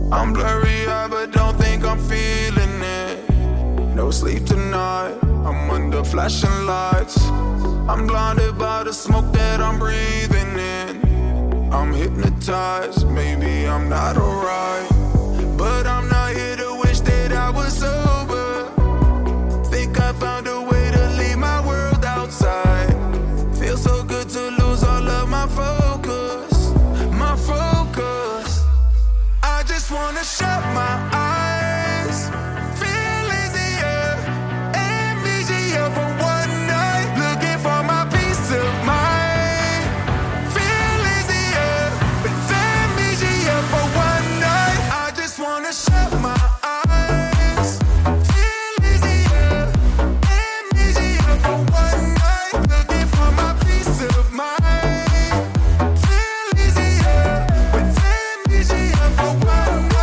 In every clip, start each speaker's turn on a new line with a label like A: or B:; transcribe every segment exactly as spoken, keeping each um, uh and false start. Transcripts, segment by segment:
A: I'm blurry-eyed, but don't think I'm feeling it. No sleep tonight, I'm under flashing lights. I'm blinded by the smoke that I'm breathing in. I'm hypnotized, maybe I'm not alright, but I'm not here to wish that I was sober. Think I found a way to leave my world outside. Feels so good to lose all of my focus, my focus. I just wanna shut my eyes, feel easier, amnesia for one night. Looking for my peace of mind. Feel easier, but amnesia for one night. I just wanna shut my eyes, feel easier, amnesia for one night. Looking for my peace of mind. Feel easier, but amnesia for one night.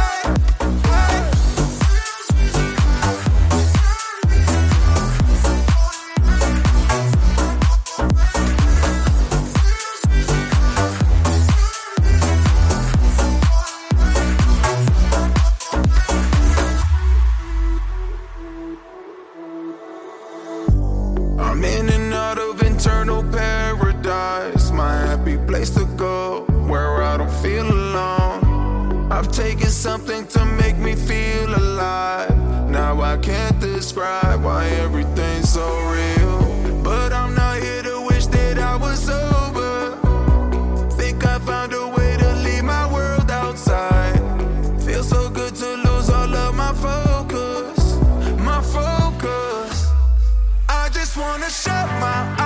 A: I'm in and out of internal paradise, my happy place to go, where I don't feel alone. I've taken something to make me feel alive. Now I can't describe why everything's so real, but I'm not here to wish that I was sober. Think I found a way to leave my world outside. Feels so good to lose all of my focus, my focus. I just wanna shut my eyes.